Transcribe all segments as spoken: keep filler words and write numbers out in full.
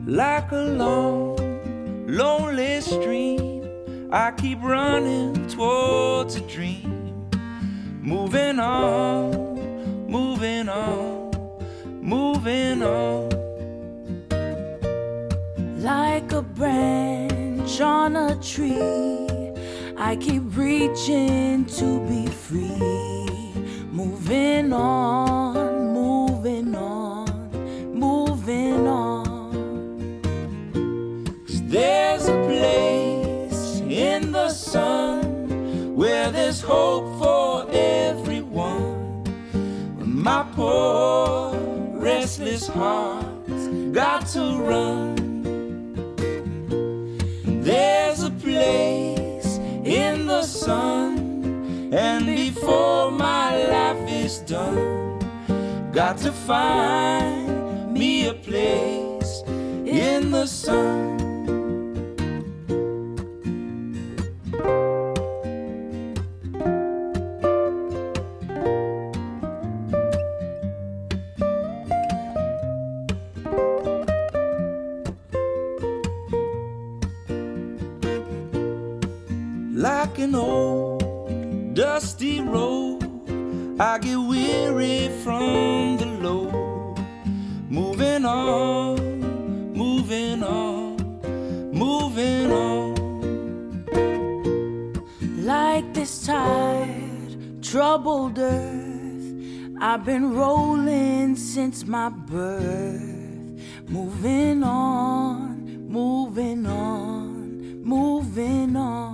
like a long, lonely stream. I keep running towards a dream, moving on, moving on, moving on. Like a branch on a tree, I keep reaching to be free, moving on, moving on, moving on. 'Cause there's a place in the sun where there's hope for everyone. When my poor restless heart's got to run. There's a place in the sun, and before my life is done, got to find me a place in the sun. Like an old dusty road, I get weary from the load. Moving on, moving on, moving on. Like this tired, troubled earth, I've been rolling since my birth. Moving on, moving on, moving on.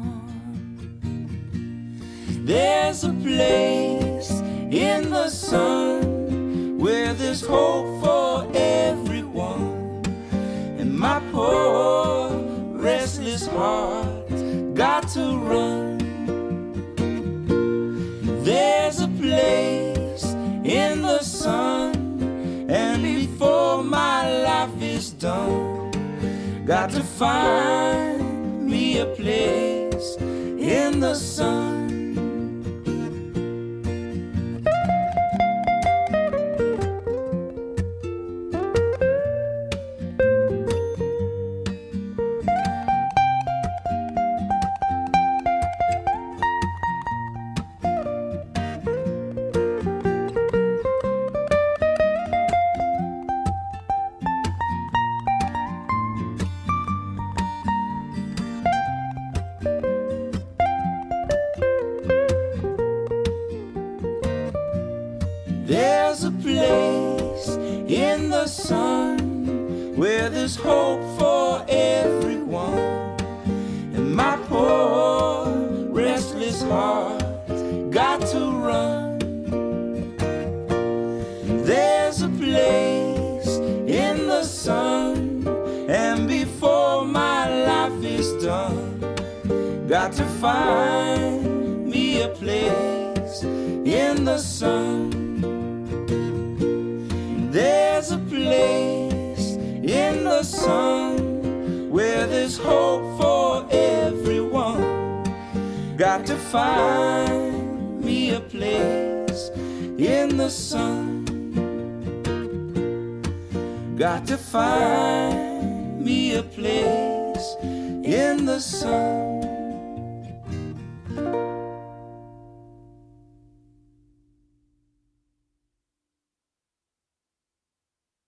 There's a place in the sun where there's hope for everyone. And my poor restless heart got to run. There's a place in the sun, and before my life is done, got to find me a place in the sun. There's a place in the sun where there's hope for everyone. And my poor restless heart got to run. There's a place in the sun, and before my life is done, got to find me a place in the sun. There's a place in the sun where there's hope for everyone. Got to find me a place in the sun. Got to find me a place in the sun.